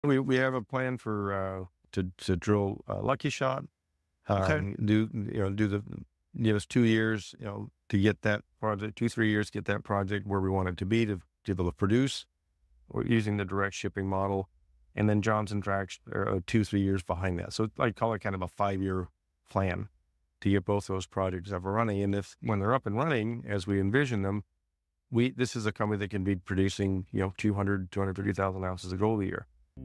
We have a plan for to drill Lucky Shot. Okay. Do the give us 2 years, to get that project, 2 3 years, get that project where we want it to be able to produce. Or using the direct shipping model, and then Johnson Tract are 2 3 years behind that. So I call it kind of a 5 year plan to get both those projects up and running. And if when they're up and running, as we envision them, this is a company that can be producing 250,000 ounces of gold a year.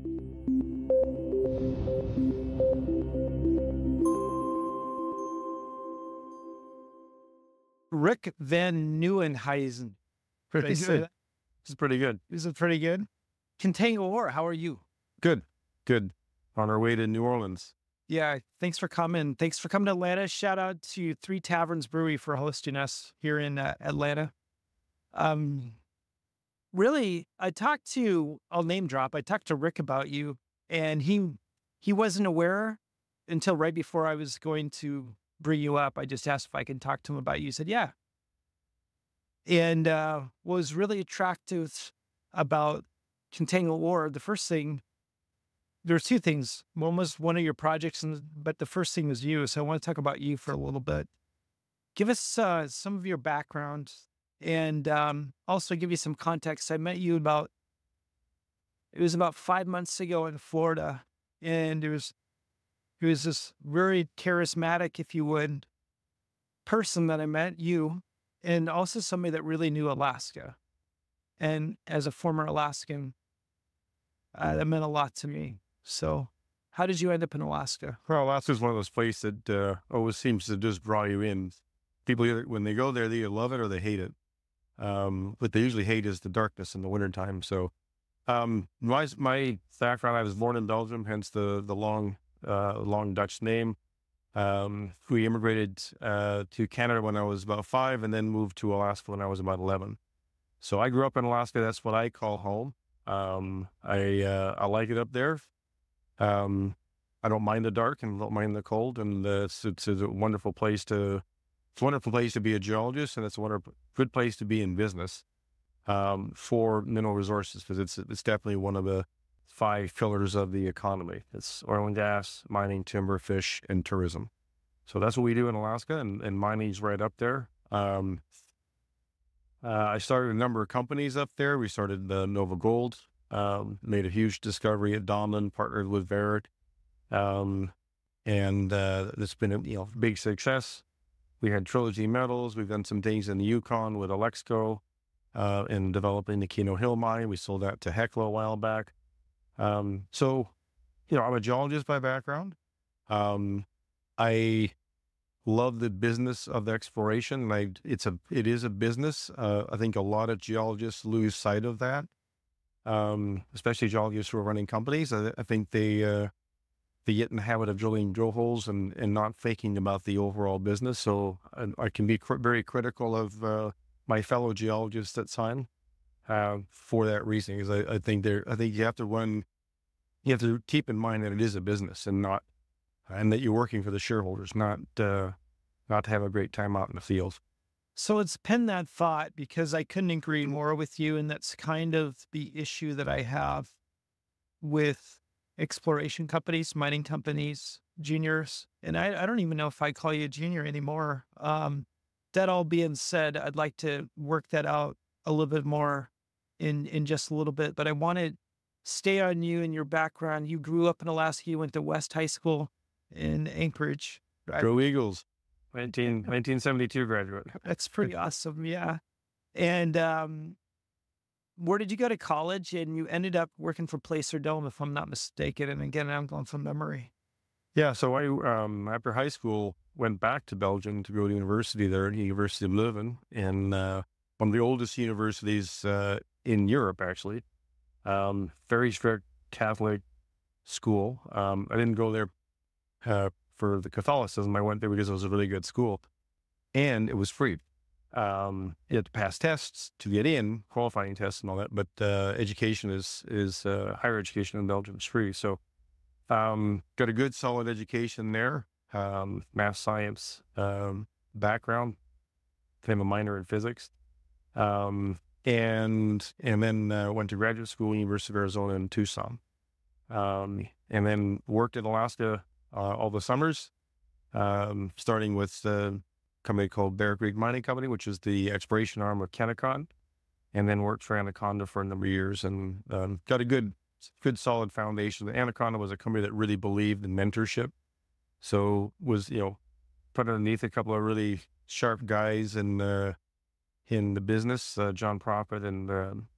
Rick Van Nieuwenhuizen. Did I Pretty say good. that? This is pretty good. Is it pretty good? Contango Ore, how are you? Good. Good. On our way to New Orleans. Yeah, thanks for coming. Thanks for coming to Atlanta. Shout out to Three Taverns Brewery for hosting us here in Atlanta. Um, Really, I'll name drop. I talked to Rick about you, and he wasn't aware until right before I was going to bring you up. I just asked if I could talk to him about you. He said, yeah. And was really attractive about Contango Ore. The first thing, there's two things. One was one of your projects, but the first thing was you. So I want to talk about you for a little bit. Give us some of your background, and also give you some context. I met you it was about 5 months ago in Florida, and it was this very charismatic, if you would, person that I met, you, and also somebody that really knew Alaska. And as a former Alaskan, that meant a lot to me. So how did you end up in Alaska? Well, Alaska's one of those places that always seems to just draw you in. People, when they go there, they either love it or they hate it. What they usually hate is the darkness in the wintertime. So my background, I was born in Belgium, hence the long Dutch name. We immigrated to Canada when I was about 5, and then moved to Alaska when I was about 11. So I grew up in Alaska. That's what I call home. I like it up there. I don't mind the dark and don't mind the cold, and it's a wonderful place to. It's a wonderful place to be a geologist, and it's a good place to be in business for mineral resources, because it's definitely one of the 5 pillars of the economy. It's oil and gas, mining, timber, fish, and tourism. So that's what we do in Alaska, and mining's right up there. I started a number of companies up there. We started Nova Gold, made a huge discovery at Donlin, partnered with Barrick, and it's been a big success. We had Trilogy Metals. We've done some things in the Yukon with Alexco in developing the Keno Hill mine. We sold that to Hecla a while back. So, I'm a geologist by background. I love the business of exploration. It is a business. I think a lot of geologists lose sight of that, especially geologists who are running companies. I think they get in the habit of drilling drill holes and not thinking about the overall business. So I can be very critical of my fellow geologists at times for that reason. Because I think you have to keep in mind that it is a business and that you're working for the shareholders, not to have a great time out in the field. So it's penned that thought, because I couldn't agree more with you. And that's kind of the issue that I have with exploration companies, mining companies, juniors. And I don't even know if I call you a junior anymore. That all being said, I'd like to work that out a little bit more in just a little bit, but I want to stay on you and your background. You grew up in Alaska. You went to West High School in Anchorage. Right? Go Eagles. 1972 graduate. That's pretty awesome. Yeah. And where did you go to college? And you ended up working for Placer Dome, if I'm not mistaken. And again, I'm going from memory. Yeah. So I, after high school, went back to Belgium to go to university there at the University of Leuven, and one of the oldest universities in Europe, actually. Very strict Catholic school. I didn't go there for the Catholicism. I went there because it was a really good school, and it was free. You had to pass tests to get in, qualifying tests and all that, but education is higher education in Belgium is free. So got a good solid education there, math, science background, became a minor in physics, and then went to graduate school, University of Arizona in Tucson. and then worked in Alaska all the summers, starting with the company called Bear Creek Mining Company, which is the exploration arm of Kennecott, and then worked for Anaconda for a number of years and got a good solid foundation. Anaconda was a company that really believed in mentorship. So was, put underneath a couple of really sharp guys in the business, John Prophet and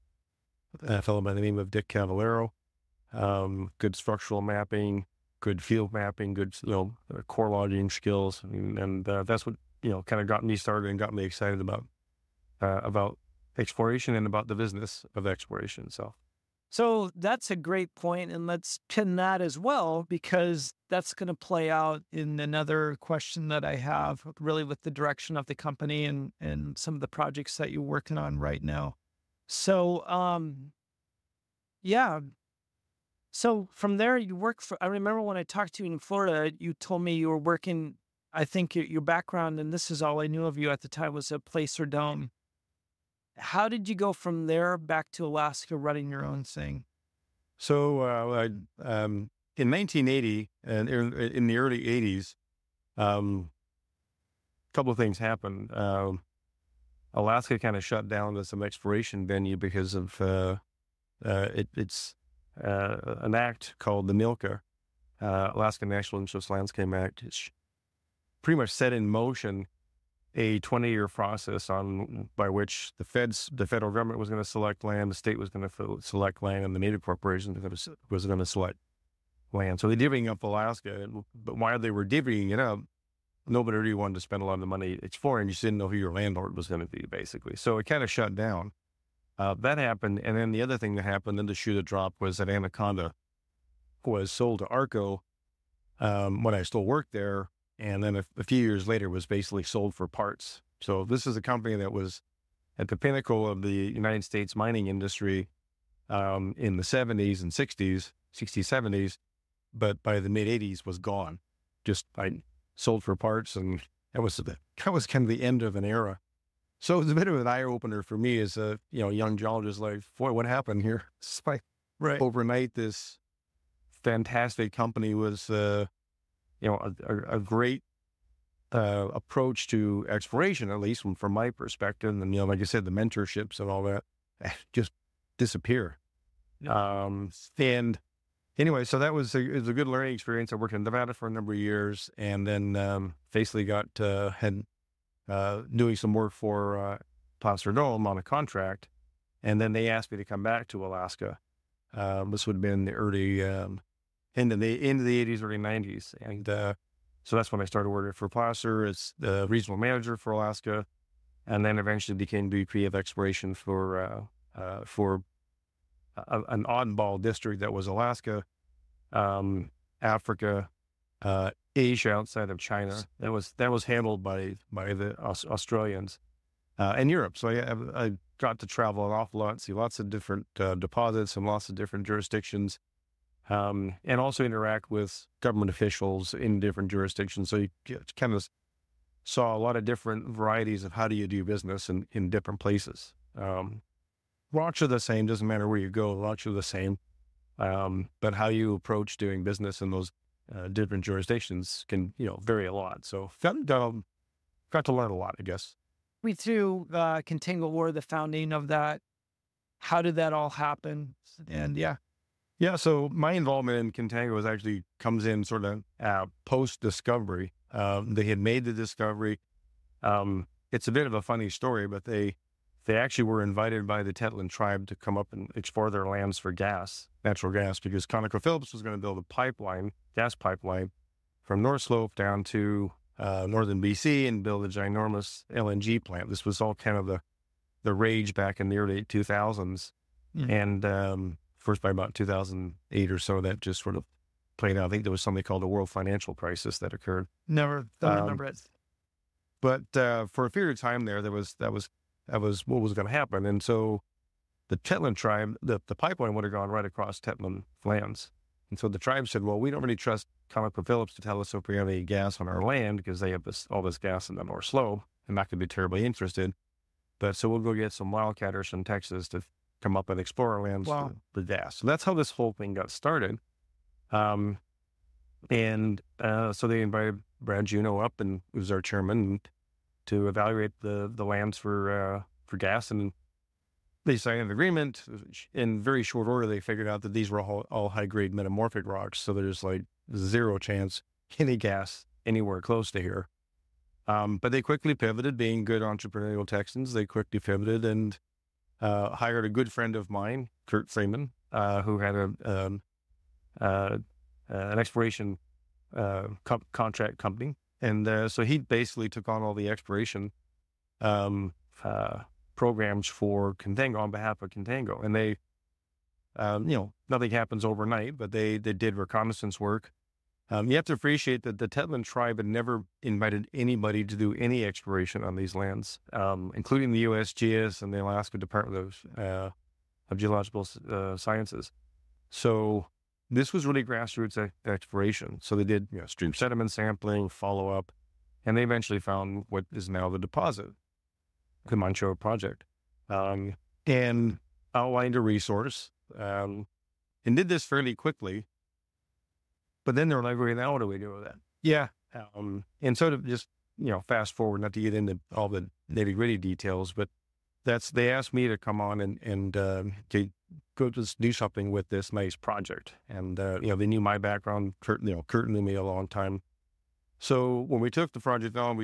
a fellow by the name of Dick Cavallero. Good structural mapping, good field mapping, good, core logging skills. And that's what, kind of got me started and got me excited about exploration and about the business of exploration. So that's a great point, and let's pin that as well, because that's going to play out in another question that I have, really with the direction of the company and some of the projects that you're working on right now. So, yeah. So from there, you work for, I remember when I talked to you in Florida, you told me you were working, I think your background, and this is all I knew of you at the time, was a Placer Dome. How did you go from there back to Alaska running your own thing? So in 1980 and in the early 80s, a couple of things happened. Alaska kind of shut down as some exploration venue because of it's an act called the MILCA, Alaska National Interest Landscape Act. It's pretty much set in motion a 20-year process by which the federal government was going to select land, the state was going to select land, and the native corporation was going to select land. So they're divvying up Alaska, but while they were divvying it up, nobody really wanted to spend a lot of the money exploring. You just didn't know who your landlord was going to be, basically. So it kind of shut down. That happened, and then the other thing that happened, then the shoe that dropped, was that Anaconda was sold to ARCO when I still worked there. And then a few years later was basically sold for parts. So this is a company that was at the pinnacle of the United States mining industry in the 70s and 60s, 70s, but by the mid 80s was gone. Just sold for parts, and that was kind of the end of an era. So it was a bit of an eye opener for me as a young geologist. Like, boy, what happened here? It's like overnight, this fantastic company was a great approach to exploration, at least from my perspective. And, like I said, the mentorships and all that just disappear. And anyway, so that was it was a good learning experience. I worked in Nevada for a number of years, and then basically had doing some work for Placer Dome on a contract. And then they asked me to come back to Alaska. This would have been the early into the 80s, early 90s. And so that's when I started working for Placer as the regional manager for Alaska, and then eventually became VP of exploration for an oddball district that was Alaska, Africa, Asia outside of China. That was handled by the Australians, and Europe. So I got to travel an awful lot, see lots of different deposits and lots of different jurisdictions. And also interact with government officials in different jurisdictions. So you kind of saw a lot of different varieties of how do you do business in different places. Rocks are the same, doesn't matter where you go, rocks are the same. But how you approach doing business in those different jurisdictions can, vary a lot. So got to learn a lot, I guess. We through Contango War, the founding of that. How did that all happen? And Yeah, so my involvement in Contango comes in sort of post-discovery. They had made the discovery. It's a bit of a funny story, but they actually were invited by the Tetlin tribe to come up and explore their lands for natural gas, because ConocoPhillips was going to build a gas pipeline from North Slope down to northern BC and build a ginormous LNG plant. This was all kind of the rage back in the early 2000s. Mm-hmm. And first by about 2008 or so, that just sort of played out. I think there was something called the World Financial Crisis that occurred. Never remember it. But for a period of time there, that was what was going to happen. And so the Tetlin tribe, the pipeline would have gone right across Tetlin lands. And so the tribe said, well, we don't really trust ConocoPhillips to tell us if we have any gas on our land, because they have all this gas in the North Slope. I'm not going to be terribly interested. But so we'll go get some wildcatters from Texas to come up and explore our lands for gas. So that's how this whole thing got started. So they invited Brad Juneau up, and he was our chairman, to evaluate the lands for gas, and they signed an agreement. In very short order, they figured out that these were all high-grade metamorphic rocks, so there's like zero chance any gas anywhere close to here. But they quickly pivoted, being good entrepreneurial Texans. They quickly pivoted and hired a good friend of mine, Kurt Freeman, who had an exploration contract company. And so he basically took on all the exploration programs for Contango on behalf of Contango. And they, nothing happens overnight, but they did reconnaissance work. You have to appreciate that the Tetlin tribe had never invited anybody to do any exploration on these lands, including the USGS and the Alaska Department of Geological Sciences. So this was really grassroots exploration. So they did stream sediment sampling, follow-up, and they eventually found what is now the deposit, the Manh Choh project, and outlined a resource, and did this fairly quickly. But then they're like, okay, now what do we do with that? Yeah. And so to just, fast forward, not to get into all the nitty-gritty details, but they asked me to come on and to go just do something with this nice project. And, they knew my background. Kurt knew me a long time. So when we took the project on,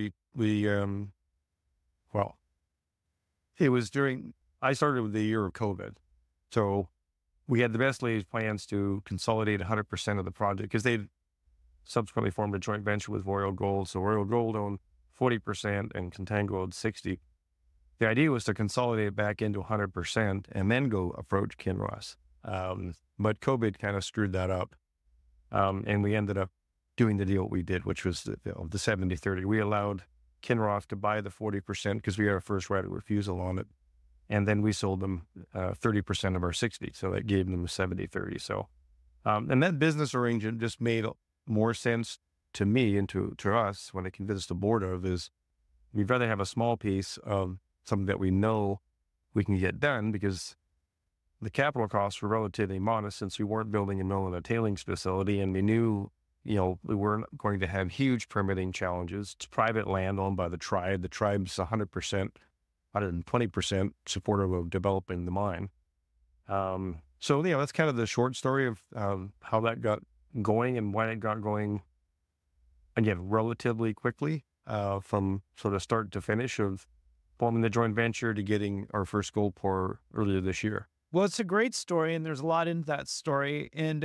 it was I started with the year of COVID. So we had the best laid plans to consolidate 100% of the project, because they subsequently formed a joint venture with Royal Gold. So Royal Gold owned 40% and Contango owned 60%. The idea was to consolidate it back into 100% and then go approach Kinross. But COVID kind of screwed that up. And we ended up doing the deal we did, which was the 70-30. We allowed Kinross to buy the 40% because we had our first right of refusal on it. And then we sold them 30% of our 60. So that gave them 70-30. So, and that business arrangement just made more sense to me and to us when I convinced the board of is we'd rather have a small piece of something that we know we can get done, because the capital costs were relatively modest since we weren't building a mill and a tailings facility. And we knew, we weren't going to have huge permitting challenges. It's private land owned by the tribe. The tribe's 100%. 120% supportive of developing the mine. So that's kind of the short story of how that got going and why it got going, again, relatively quickly, from sort of start to finish of forming the joint venture to getting our first gold pour earlier this year. Well, it's a great story, and there's a lot in that story. And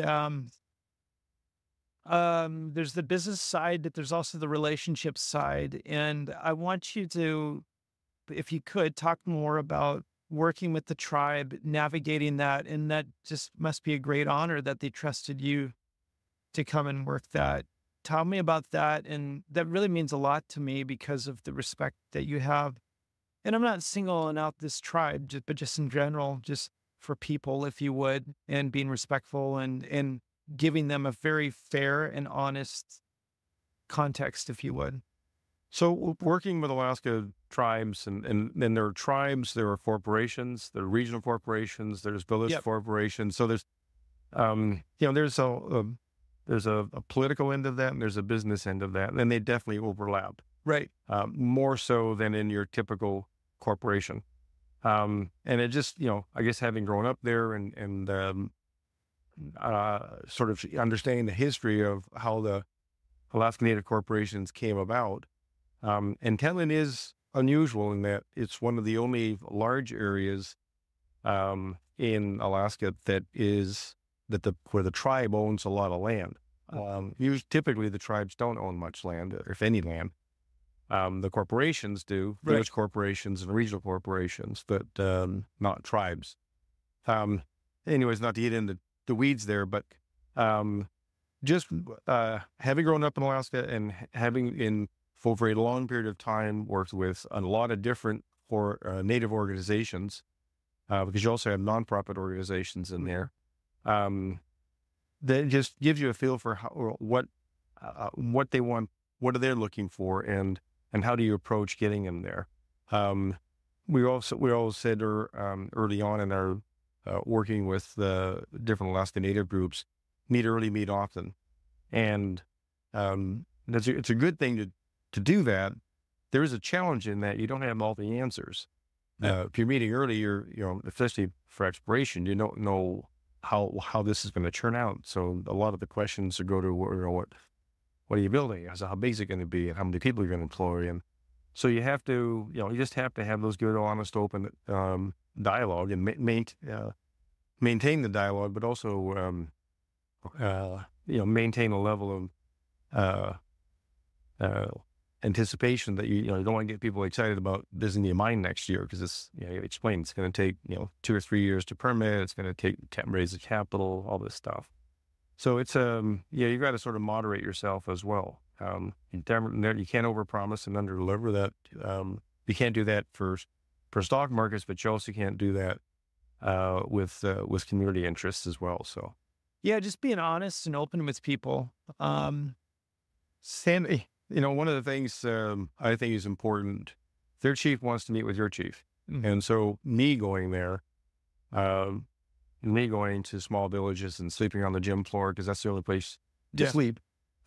there's the business side, but there's also the relationship side. And I want you to, if you could, talk more about working with the tribe, navigating that. And that just must be a great honor that they trusted you to come and work that. Tell me about that. And that really means a lot to me because of the respect that you have. And I'm not singling out this tribe, but just in general, just for people, if you would, and being respectful and giving them a very fair and honest context, if you would. So working with Alaska tribes, and there are tribes, there are corporations, there are regional corporations, there's village corporations. So there's, there's a political end of that and there's a business end of that, and they definitely overlap. Right. More so than in your typical corporation. And it just, I guess having grown up there and sort of understanding the history of how the Alaska Native corporations came about. And Tetlin is unusual in that it's one of the only large areas in Alaska where the tribe owns a lot of land. Typically the tribes don't own much land, or if any land. The corporations do, village corporations and regional corporations, but not tribes. Anyways, not to get into the weeds there, but just having grown up in Alaska and having for a very long period of time worked with a lot of different Native organizations, because you also have nonprofit organizations in there. That just gives you a feel for what they want, what are they looking for, and how do you approach getting them there. We all said early on in our working with the different Alaska Native groups, meet early, meet often. And it's a good thing to do that. There is a challenge in that you don't have all the answers. If you're meeting early, especially for exploration, you don't know how this is going to turn out. So a lot of the questions go to what are you building? So how big is it going to be, and how many people you're going to employ? And so you have to, you just have to have those good, honest, open dialogue and maintain the dialogue, but also maintain a level of anticipation that you don't want to get people excited about visiting a mine next year, because it's explained it's going to take 2 or 3 years to permit. It's going to take raise the capital, all this stuff. So it's you got to sort of moderate yourself as well. You can't overpromise and underdeliver. That you can't do that for stock markets, but you also can't do that with community interests as well. So yeah, just being honest and open with people. Sandy, one of the things I think is important. Their chief wants to meet with your chief, and so me going there. Me going to small villages and sleeping on the gym floor, because that's the only place to sleep.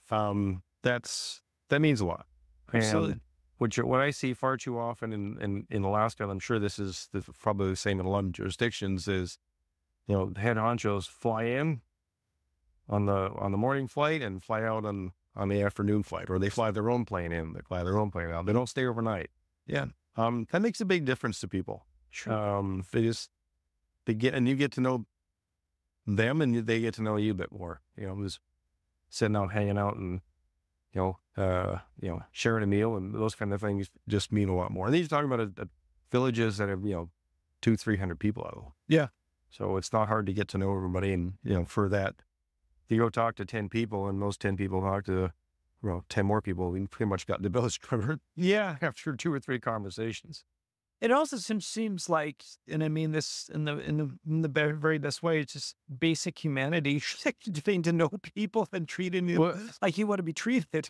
That means a lot. Absolutely. And what I see far too often in Alaska, and I'm sure this is probably the same in a lot of jurisdictions, is the head honchos fly in on the morning flight and fly out on the afternoon flight, or they fly their own plane in, they fly their own plane out. They don't stay overnight. Yeah. That makes a big difference to people. Sure. You get to know them, and they get to know you a bit more. Just sitting out, hanging out, and sharing a meal, and those kind of things just mean a lot more. And these are talking about villages that have 200-300 people out. Yeah. So it's not hard to get to know everybody, and for that, you go talk to 10 people, and those 10 people talk to 10 more people. We pretty much got the village covered. Yeah. After 2 or 3 conversations. It also seems like, and I mean this in the very best way, it's just basic humanity, getting to know people and treating them like you want to be treated.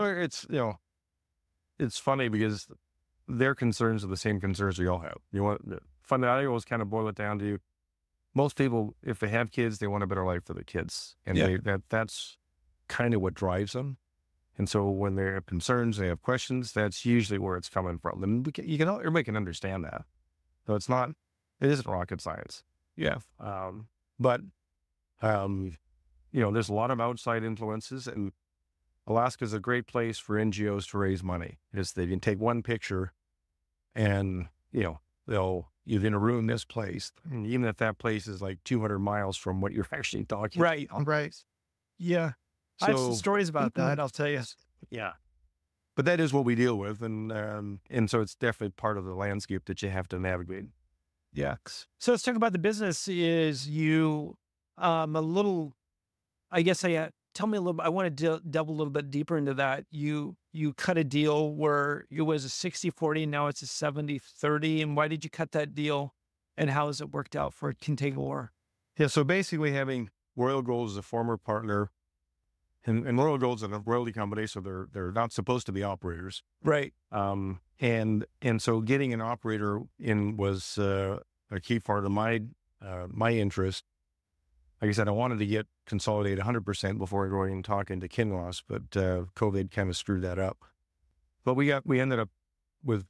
It's funny because their concerns are the same concerns we all have. I always kind of boil it down to, most people, if they have kids, they want a better life for their kids, and that's kind of what drives them. And so when they have concerns, they have questions, that's usually where it's coming from. And everybody can understand that. So it isn't rocket science. Yeah. But there's a lot of outside influences, and Alaska's a great place for NGOs to raise money. They can take one picture and, you're going to ruin this place. And even if that place is like 200 miles from what you're actually talking about. Right. Yeah. I have some stories about that, I'll tell you. Yeah. But that is what we deal with. And so it's definitely part of the landscape that you have to navigate. Yeah. So let's talk about the business. Is you tell me a little bit, I want to delve a little bit deeper into that. You cut a deal where it was a 60-40, now it's a 70-30. And why did you cut that deal? And how has it worked out for Contango? Yeah. So basically, having Royal Gold as a former partner, and Royal Gold's a royalty company, so they're not supposed to be operators. Right. And so getting an operator in was a key part of my interest. Like I said, I wanted to get consolidated 100% before going talking to Kinross, but COVID kind of screwed that up. But we ended up with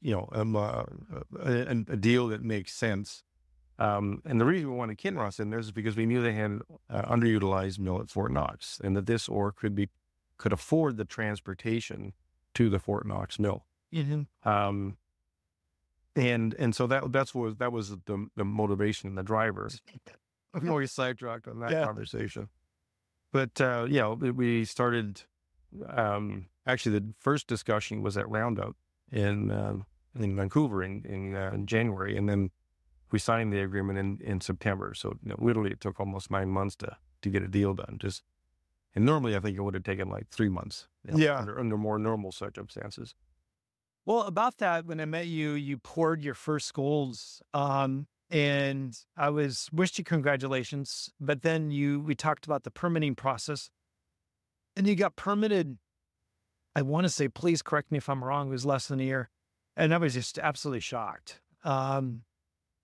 a deal that makes sense. And the reason we wanted Kinross in there is because we knew they had underutilized mill at Fort Knox, and that this ore could afford the transportation to the Fort Knox mill. Mm-hmm. And so that was the motivation and the driver. I'm always sidetracked on that conversation. But we started. Actually, the first discussion was at Roundup in Vancouver in January, and then we signed the agreement in September. So literally, it took almost 9 months to get a deal done. And normally, I think it would have taken like 3 months. Under more normal circumstances. Well, about that, when I met you, you poured your first golds, and I wished you congratulations. But then we talked about the permitting process, and you got permitted. I want to say, please correct me if I'm wrong, it was less than a year, and I was just absolutely shocked.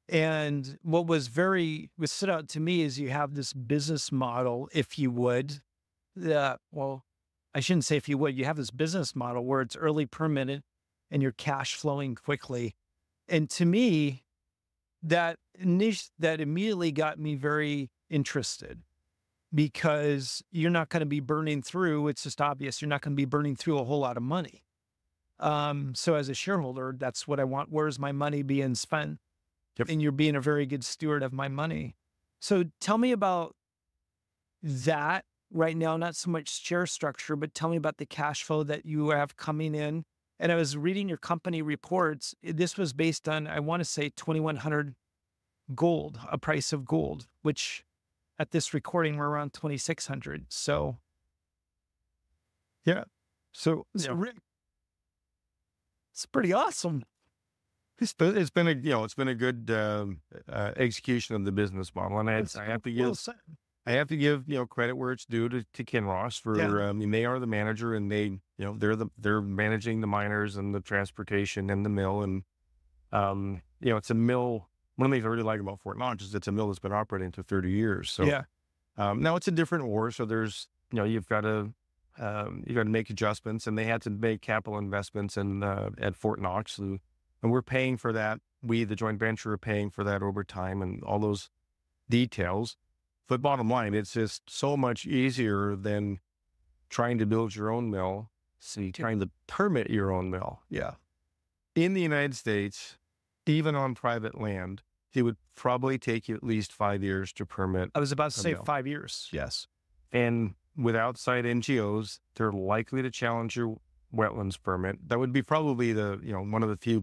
And what stood out to me is you have this business model, if you would, well, I shouldn't say if you would, you have this business model where it's early permitted and you're cash flowing quickly. And to me, that immediately got me very interested because you're not going to be burning through. It's just obvious. You're not going to be burning through a whole lot of money. So as a shareholder, that's what I want. Where's my money being spent? Yep. And you're being a very good steward of my money. So tell me about that right now, not so much share structure, but tell me about the cash flow that you have coming in. And I was reading your company reports. This was based on, I want to say 2,100 gold, a price of gold, which at this recording, we're around 2,600. So Yeah. So, Rick, it's pretty awesome. it's been a good execution of the business model, and I have to give credit where it's due to Kinross for they are the manager, and they're managing the miners and the transportation and the mill, and it's a mill. One of the things I really like about Fort Knox is it's a mill that's been operating for 30 years. So now it's a different ore, so there's you've got to make adjustments, and they had to make capital investments in at Fort Knox. And we're paying for that. We, the joint venture, are paying for that over time and all those details. But bottom line, it's just so much easier than trying to build your own mill, trying to permit your own mill. Yeah. In the United States, even on private land, it would probably take you at least 5 years to permit. I was about to say mill. 5 years. Yes. And with outside NGOs, they're likely to challenge your wetlands permit. That would be probably one of the few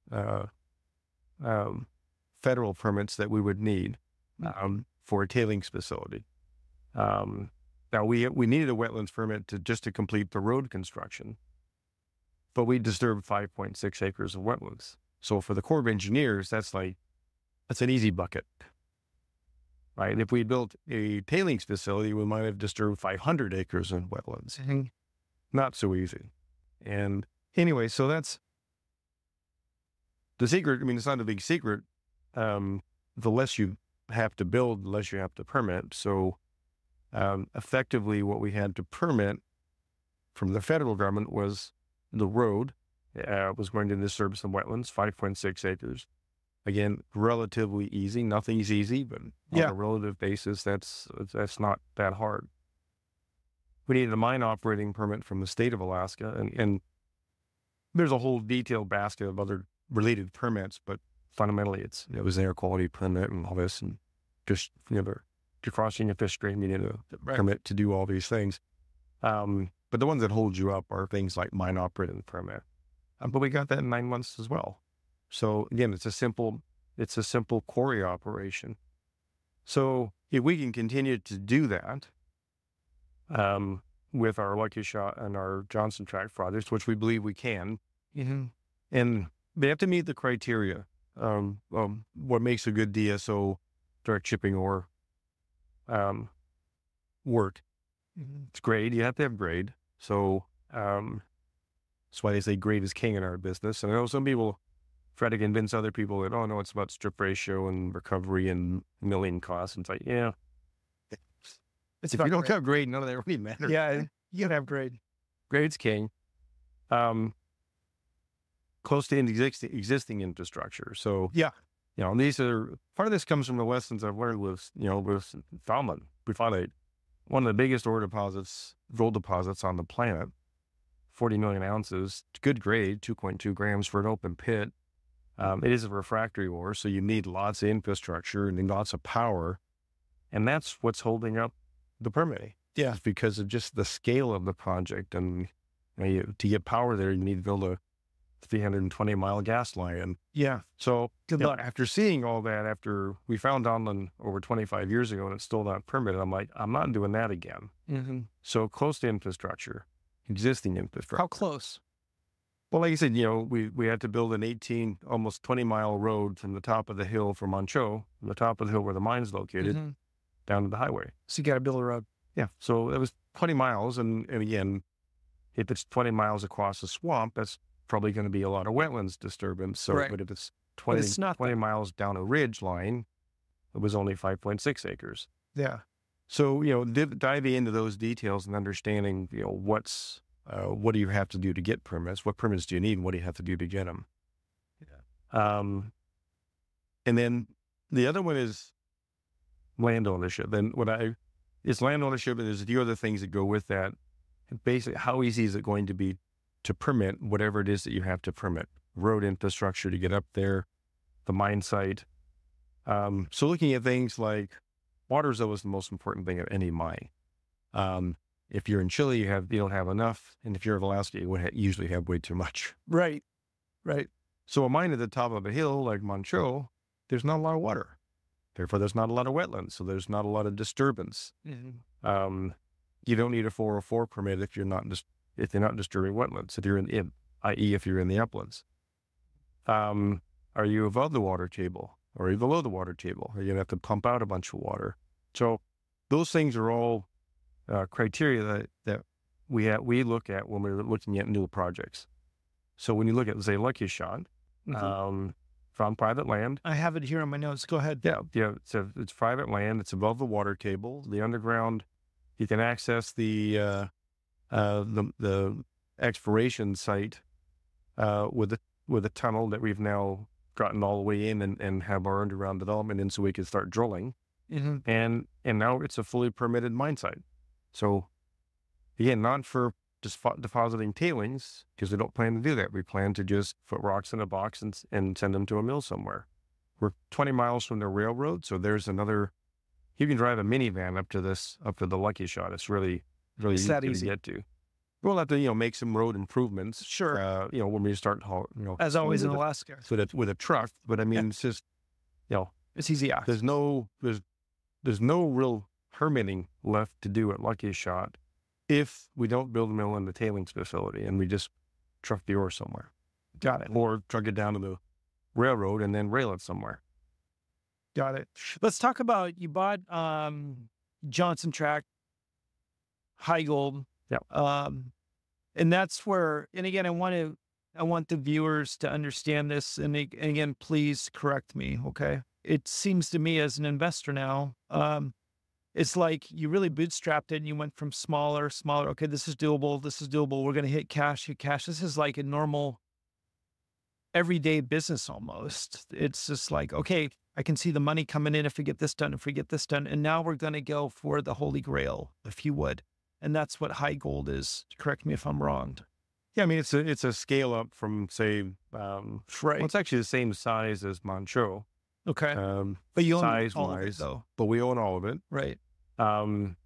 federal permits that we would need for a tailings facility. Now we needed a wetlands permit to complete the road construction, but we disturbed 5.6 acres of wetlands. So for the Corps of Engineers, that's an easy bucket, right? If we built a tailings facility, we might have disturbed 500 acres in wetlands. Mm-hmm. Not so easy. And anyway, so that's the secret. I mean, it's not a big secret. The less you have to build, the less you have to permit. So effectively what we had to permit from the federal government was the road was going to disturb some wetlands, 5.6 acres. Again, relatively easy. Nothing's easy, but on a relative basis, that's not that hard. We needed a mine operating permit from the state of Alaska, and there's a whole detailed basket of other related permits, but fundamentally it was an air quality permit and all this, and just you're crossing a fish stream, you need a permit to do all these things. But the ones that hold you up are things like mine operating permit. But we got that in 9 months as well. So again, it's a simple quarry operation. So if we can continue to do that with our Lucky Shot and our Johnson Tract projects, which we believe we can, and they have to meet the criteria. What makes a good DSO, direct shipping ore, work? It's grade. You have to have grade. So that's why they say grade is king in our business. And I know some people try to convince other people that, oh no, it's about strip ratio and recovery and milling costs. And it's like, yeah, if you don't have grade, none of that really matters. Yeah, you gotta have grade. Grade's king. Close to existing infrastructure. So these are part of this comes from the lessons I've learned with Falmouth. We found one of the biggest ore deposits, gold deposits on the planet, 40 million ounces, good grade, 2.2 grams for an open pit. It is a refractory ore, so you need lots of infrastructure and lots of power. And that's what's holding up the permitting. Yeah. It's because of just the scale of the project. And to get power there, you need to build a 320-mile gas line. Yeah. So good luck. After seeing all that, after we found Donlin over 25 years ago and it's still not permitted, I'm like, I'm not doing that again. Mm-hmm. So close to infrastructure, existing infrastructure. How close? Well, like I said, we had to build an almost 20-mile road from the top of the hill from Manh Choh, from the top of the hill where the mine's located, down to the highway. So you got to build a road. Yeah. So it was 20 miles. And again, if it's 20 miles across a swamp, that's probably going to be a lot of wetlands disturbance. So, right. But if it's But it's not 20 miles down a ridge line, it was only 5.6 acres. Yeah. So, diving into those details and understanding, what do you have to do to get permits? What permits do you need? And what do you have to do to get them? Yeah. And then the other one is land ownership. And it's land ownership, and there's a few other things that go with that. And basically, how easy is it going to be to permit whatever it is that you have to permit? Road infrastructure to get up there, the mine site. So looking at things like water is always the most important thing at any mine. If you're in Chile, you don't have enough, and if you're in Alaska, you would usually have way too much. Right. So a mine at the top of a hill like Manh Choh, there's not a lot of water. Therefore, there's not a lot of wetlands, so there's not a lot of disturbance. Mm-hmm. You don't need a 404 permit if you're not disturbing wetlands. i.e., if you're in the uplands. Are you above the water table? Or are you below the water table? Are you going to have to pump out a bunch of water? So those things are all criteria that we look at when we're looking at new projects. So when you look at, say, Lucky Shot, from private land. I have it here on my notes. Go ahead. Yeah. It's private land. It's above the water table. The underground, you can access the exploration site with a tunnel that we've now gotten all the way in and have our underground development in, so we can start drilling. Mm-hmm. And now it's a fully permitted mine site. So again, not for just depositing tailings, because we don't plan to do that. We plan to just put rocks in a box and send them to a mill somewhere. We're 20 miles from the railroad, so there's another. You can drive a minivan up to the Lucky Shot. It's really It's that easy to get to. We'll have to make some road improvements. Sure. When we start as always in Alaska with a truck. But I mean, It's just it's easy access. There's no real permitting left to do at Lucky Shot if we don't build a mill in the tailings facility and we just truck the ore somewhere. Got it. Or truck it down to the railroad and then rail it somewhere. Got it. Let's talk about, you bought Johnson Tract, High Gold. Yeah. And that's where, and again, I want the viewers to understand this. And again, please correct me. Okay. It seems to me as an investor now, it's like you really bootstrapped it and you went from smaller. Okay, this is doable. We're going to hit cash. This is like a normal everyday business almost. It's just like, okay, I can see the money coming in if we get this done, And now we're going to go for the Holy Grail, if you would. And that's what High Gold is. Correct me if I'm wrong. Yeah, I mean, it's a scale up from, say, right. Well, it's actually the same size as Manh Choh. Okay. But you own size-wise, all of it, though. But we own all of it. Right. And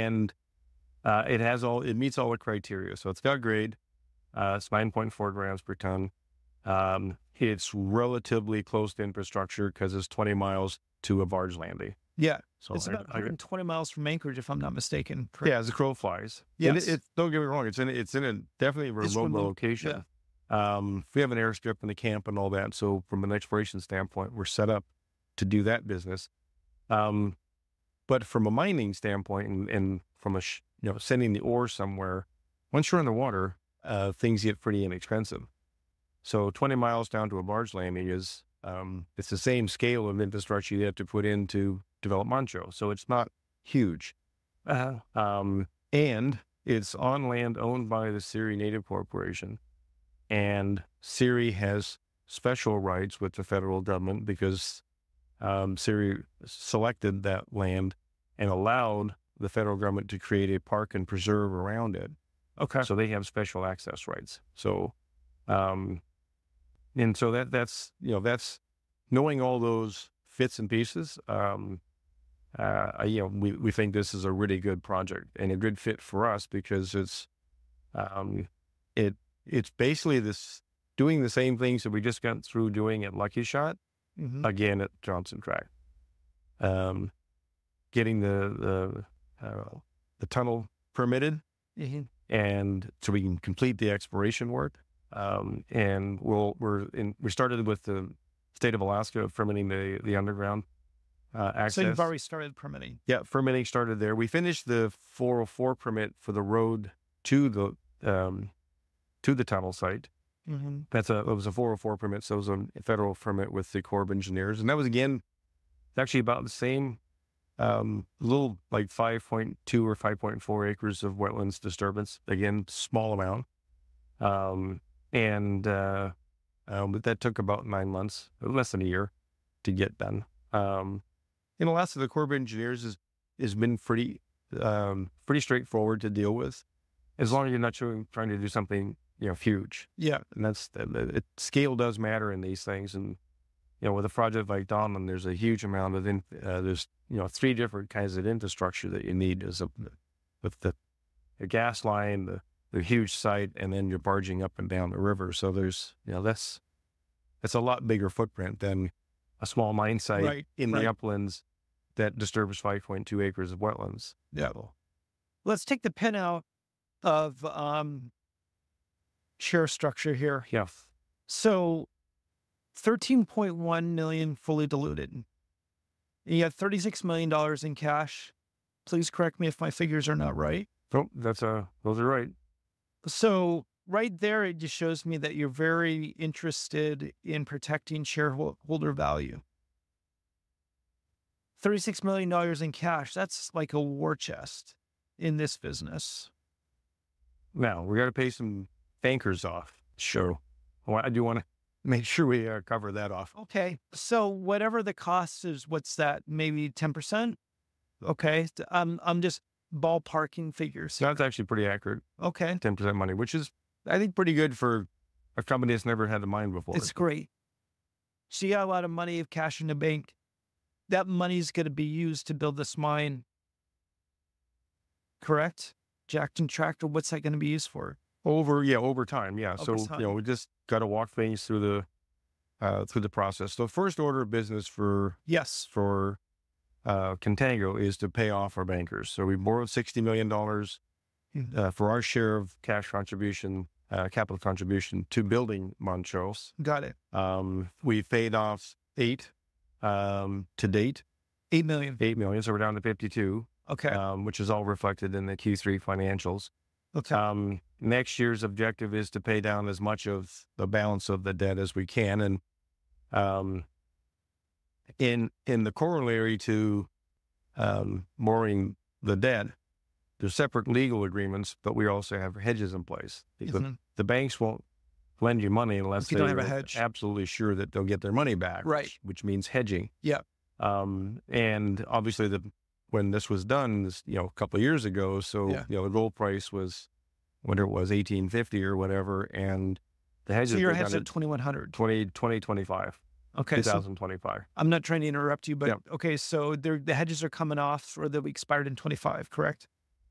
it meets all the criteria. So it's got grade. It's 9.4 grams per ton. It's relatively close to infrastructure because it's 20 miles to a barge landing. Yeah. So it's about 120 miles from Anchorage, if I'm not mistaken. Correct? Yeah, as the crow flies. Yes. And don't get me wrong. It's in a definitely remote location. Yeah. We have an airstrip and a camp and all that. So from an exploration standpoint, we're set up to do that business. But from a mining standpoint and from sending the ore somewhere, once you're in the water, things get pretty inexpensive. So 20 miles down to a barge landing is, it's the same scale of infrastructure you have to put in to develop Manh Choh. So it's not huge. And it's on land owned by the Seri Native Corporation. And Seri has special rights with the federal government because Seri selected that land and allowed the federal government to create a park and preserve around it. Okay. So they have special access rights. So, and so that's knowing all those bits and pieces. We think this is a really good project and a good fit for us because it's basically doing the same things that we just got through doing at Lucky Shot, again at Johnson Tract. Getting the tunnel permitted, and so we can complete the exploration work. And we started with the state of Alaska permitting the underground access. So you've already started permitting. Yeah, permitting started there. We finished the 404 permit for the road to the tunnel site. It was a 404 permit, so it was a federal permit with the Corps of Engineers, and that was again actually about the same, little like 5.2 or 5.4 acres of wetlands disturbance. Again, small amount, but that took about 9 months, less than a year, to get done. The last of the Corps of Engineers has been pretty straightforward to deal with, as long as you're not trying to do something huge. Yeah. And that's scale does matter in these things. And with a project like Donlin, there's a huge amount of there's 3 different kinds of infrastructure that you need with the gas line, the huge site, and then you're barging up and down the river. So there's that's a lot bigger footprint than a small mine site in the uplands that disturbs 5.2 acres of wetlands. Yeah. Let's take the pin out of share structure here. Yeah. So 13.1 million fully diluted. You have $36 million in cash. Please correct me if my figures are not right. Oh, those are right. So right there, it just shows me that you're very interested in protecting shareholder value. $36 million in cash. That's like a war chest in this business. Now, we got to pay some bankers off. Sure. Well, I do want to make sure we cover that off. Okay. So whatever the cost is, what's that? Maybe 10%? Okay. I'm just ballparking figures. That's actually pretty accurate. Okay. 10% money, which is, I think, pretty good for a company that's never had a mine before. It's great. So you got a lot of money of cash in the bank. That money's going to be used to build this mine. Correct? Jackson Tractor, what's that going to be used for? Over time. Yeah. Over time. We just got to walk things through the process. So first order of business for Contango is to pay off our bankers. So we borrowed $60 million for our share of cash contribution, capital contribution to building Manh Choh. Got it. We paid off 8 to date. 8 million. 8 million. So we're down to 52. Okay. Which is all reflected in the Q3 financials. Okay. Next year's objective is to pay down as much of the balance of the debt as we can. And in the corollary to borrowing the debt, there's separate legal agreements, but we also have hedges in place. The banks won't lend you money unless you don't have a they're hedge. Absolutely sure that they'll get their money back, right? Which means hedging. Yeah. And obviously when this was done, a couple of years ago, so the gold price was, whatever it was, 1850 or whatever, and the hedges. So your hedge at 2100. 2025. Okay. 2025. So I'm not trying to interrupt you, but okay, so the hedges are coming off, or they'll be expired in 25, correct?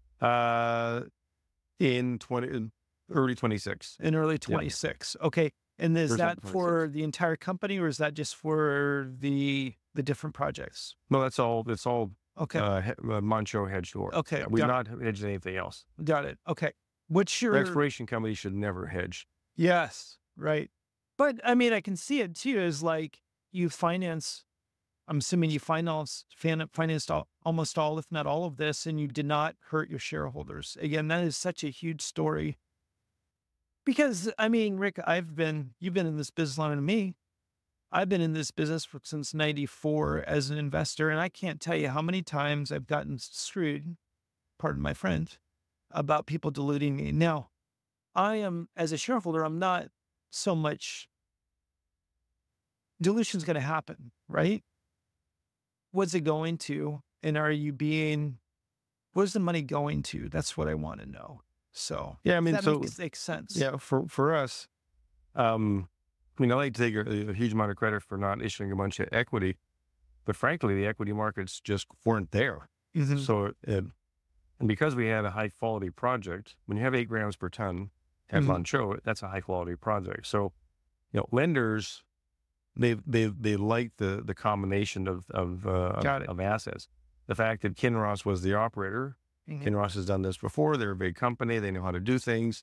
In early 26. In early 26. Yep. Okay. And is that for the entire company, or is that just for the different projects? No, it's all okay. Manh Choh hedged for. Okay. We've not hedged anything else. Got it. Okay. What's your the exploration company should never hedge? Yes. Right. But I mean, I can see it too as like you finance, I'm assuming you financed almost all, if not all of this, and you did not hurt your shareholders. Again, that is such a huge story. Because I mean, Rick, you've been in this business longer than me. I've been in this business since 94 as an investor, and I can't tell you how many times I've gotten screwed, pardon my French, about people diluting me. Now, I am, as a shareholder, I'm not so much, dilution's going to happen, right? What's it going to? And where's the money going to? That's what I want to know. So, yeah, I mean, that makes sense. Yeah, for us, I like to take a huge amount of credit for not issuing a bunch of equity, but frankly, the equity markets just weren't there. Mm-hmm. So, and because we had a high quality project, when you have 8 grams per ton at Manh Choh, that's a high quality project. So, lenders, they like the combination of assets. The fact that Kinross was the operator. Kinross has done this before. They're a big company. They know how to do things.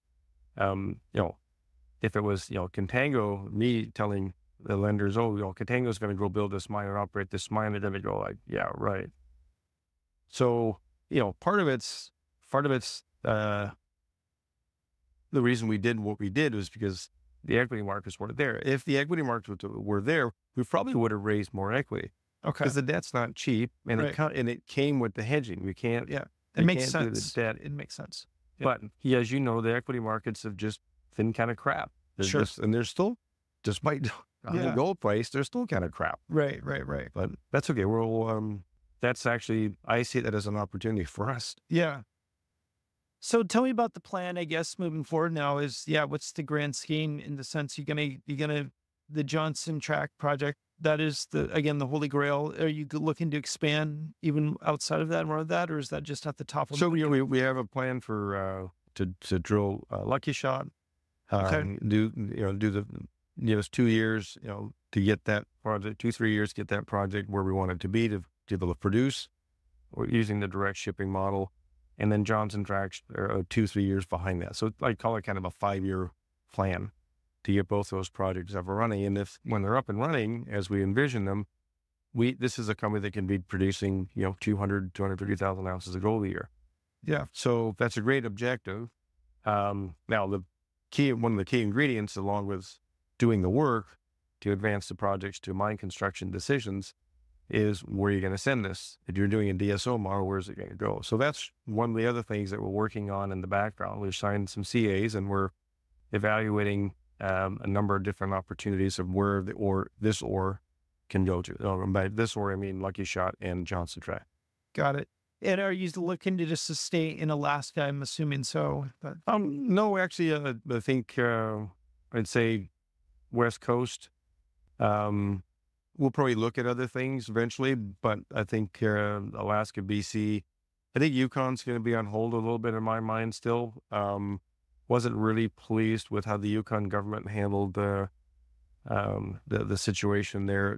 If it was, Contango, me telling the lenders, Contango's going to go build this mine and operate this mine, and then they go like, yeah, right. So, part of it's the reason we did what we did was because the equity markets weren't there. If the equity markets were there, we probably would have raised more equity Okay. because the debt's not cheap, and Right. it came with the hedging. We can't. Yeah. we It makes can't do the sense. debt. It makes sense. Yeah. But as you know, the equity markets have just been kind of crap. Sure. And they're still, despite the Yeah. gold price, they're still kind of crap. Right. But that's okay. That's actually, I see that as an opportunity for us. Yeah. So tell me about the plan, I guess, moving forward now what's the grand scheme in the sense the Johnson Track project, that is the Holy Grail. Are you looking to expand even outside of that, more of that, or is that just at the top of So we have a plan for, to drill Lucky Shot, Okay. do the, it's 2 years, to get that project, 2-3 years, to get that project where we want it to be to be able to produce. We're using the direct shipping model, and then Johnson Track 2-3 years behind that. So I call it kind of a 5-year plan to get both those projects up and running. And when they're up and running, as we envision them, this is a company that can be producing, 250,000 ounces of gold a year. Yeah. So that's a great objective. Now one of the key ingredients, along with doing the work to advance the projects to mine construction decisions, is where you're going to send this. If you're doing a DSO model, where's it going to go? So that's one of the other things that we're working on in the background. We've signed some CAs, and we're evaluating a number of different opportunities of where this ore can go to. By this ore, I mean Lucky Shot and Johnson Track. Got it. And are you looking to just stay in Alaska? I'm assuming so. But No, actually, I think I'd say West Coast. We'll probably look at other things eventually, but I think Alaska, BC. I think Yukon's going to be on hold a little bit in my mind still. Wasn't really pleased with how the Yukon government handled the situation there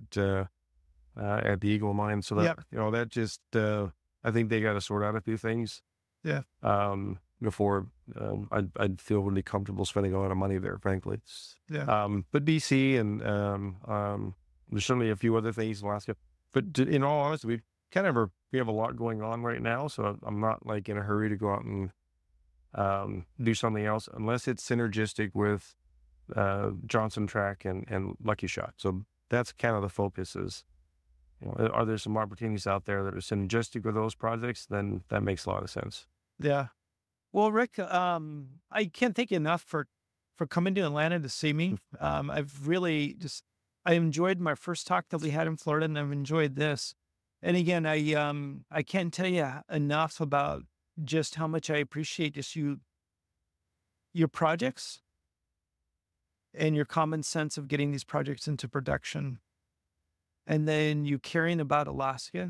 at the Eagle Mine. So that that just I think they got to sort out a few things. Yeah. Before I'd feel really comfortable spending a lot of money there, frankly. Yeah. But BC and there's certainly a few other things in Alaska. But in all honesty, we have a lot going on right now, so I'm not like in a hurry to go out and do something else unless it's synergistic with Johnson Track and Lucky Shot. So that's kind of the focus is, are there some opportunities out there that are synergistic with those projects? Then that makes a lot of sense. Yeah. Well, Rick, I can't thank you enough for coming to Atlanta to see me. I've really I enjoyed my first talk that we had in Florida, and I've enjoyed this. And again, I can't tell you enough about just how much I appreciate just your projects and your common sense of getting these projects into production. And then you caring about Alaska.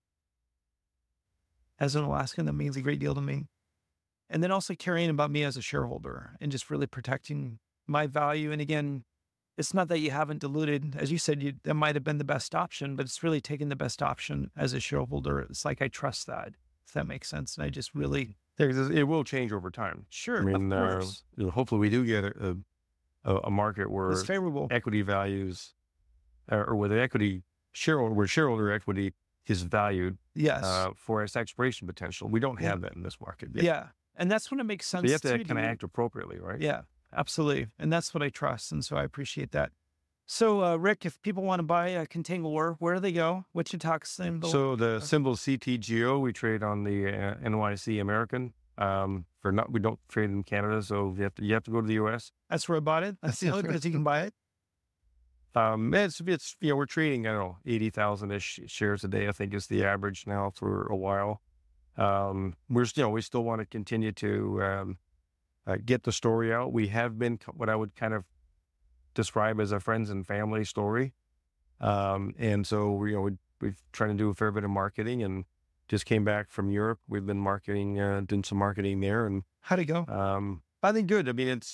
As an Alaskan, that means a great deal to me. And then also caring about me as a shareholder and just really protecting my value. And again, it's not that you haven't diluted, as you said, that might have been the best option, but it's really taking the best option as a shareholder. It's like, I trust that, if that makes sense. And I just really, it will change over time. Sure. I mean, of course. Hopefully we do get a market where It's favorable. equity values, or where shareholder equity is valued Yes. for its exploration potential. We don't have that in this market yet. Yeah. And that's when it makes sense. So you have to too, kind of act appropriately, right? Yeah, absolutely. And that's what I trust. And so I appreciate that. So, Rick, if people want to buy a contango ore, where do they go? What's your tax symbol? So the symbol CTGO, we trade on the NYC American. We don't trade in Canada, so you have to go to the US. That's where I bought it. That's the only place you can buy it. It's we're trading, I don't know, 80,000-ish shares a day, I think is the average now for a while. We still want to continue to get the story out. We have been what I would kind of describe as a friends and family story. And so we've tried to do a fair bit of marketing, and just came back from Europe. We've been marketing, doing some marketing there. And how'd it go? I think good. I mean, it's,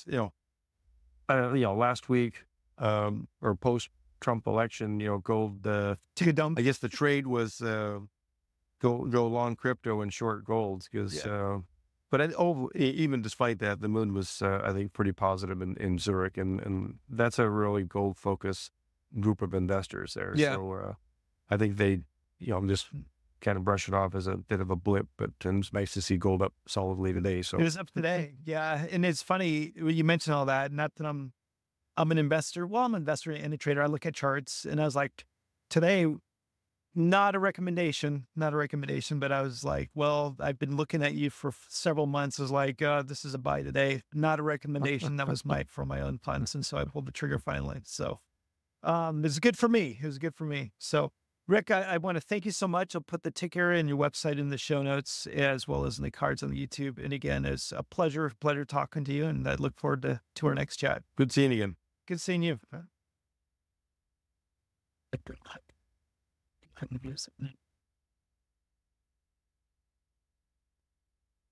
last week, or post-Trump election, gold, Took a dump. I guess the trade was go long crypto and short gold because, but even despite that, the mood was, I think, pretty positive in Zurich, and that's a really gold focused group of investors there. Yeah. So I think they, just kind of brush it off as a bit of a blip, but it's nice to see gold up solidly today. So it was up today. Yeah. And it's funny you mentioned all that. Not that I'm an investor. Well, I'm an investor and a trader. I look at charts, and I was like, today, not a recommendation, not a recommendation, but I was like, well, I've been looking at you for several months. I was like, this is a buy today, not a recommendation. That was for my own funds. And so I pulled the trigger finally. So, it was good for me. It was good for me. So Rick, I want to thank you so much. I'll put the ticker and your website in the show notes as well as in the cards on the YouTube. And again, it's a pleasure talking to you. And I look forward to our next chat. Good seeing you again. Good seeing you.